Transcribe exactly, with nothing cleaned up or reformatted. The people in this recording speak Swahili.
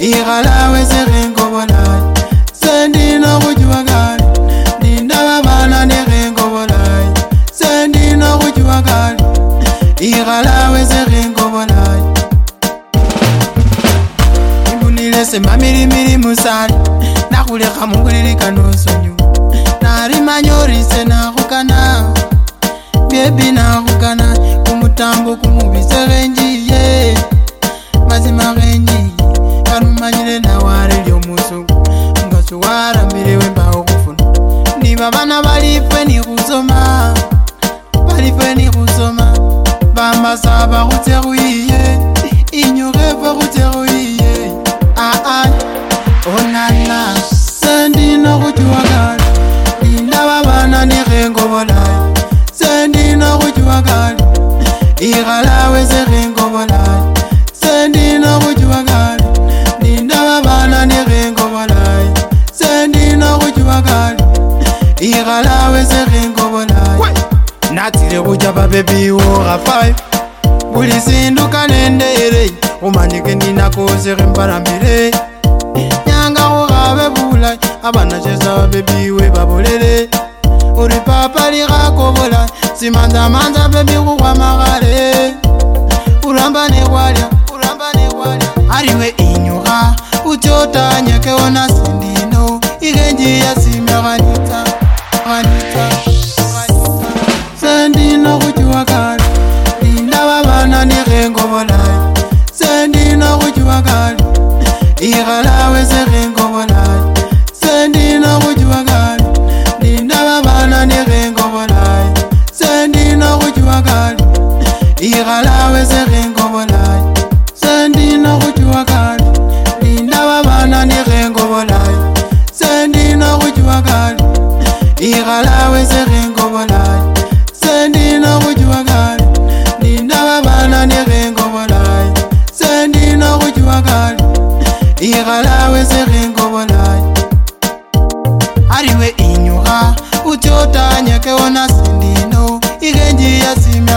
igalawe serengo bolai sendi no kujuagali dinda bana ne rengo bolai sendi no kujuagali igalawe serengo bolai ibunile se mamiri miri musali nakuleka mungulili kanosonyu nari manyori se nakukana baby nakukana kumutambo kumubise renji ye mazima renji kanumanyile na wale lyo musuku ngasuwara mbele wemba okufuna niba bana balifwe ni kusoma balifwe ni kusoma bamba saba kuteruiye inyurefa kuteruiye ah ah onana sendi no kujuagali linda babana ni rengo bolai sendi no kujuagali igalawe serengo bolai sendi no kujuagali linda babana ni rengo bolai sendi no kujuagali igalawe serengo bolai natire kuja baby ora five buli sinduka nendere umanyike ndinakozere mparambire nyanga ugabe bulai abana cheza baby we babolele uri papa lirako bolai simanza manza baby kwa magare uramba ne walya uramba ne walya ariwe inyura utota nyake ona sindino igenji ya simeranita ranita sendino kujuagali linda babana ni rengo bolai sendino kujuagali igalawe serengo bolai sendino kujuagali linda babana ni rengo bolai sendino kujuagali igalawe serengo bolai sendino kujuagali linda babana ni rengo bolai sendino kujuagali igalawe serengo bolai sendino kujuagali linda babana ni rengo bolai sendino kujuagali igalawe serengo bolai ariwe inyura utota nyake ona sendino igenji ya sime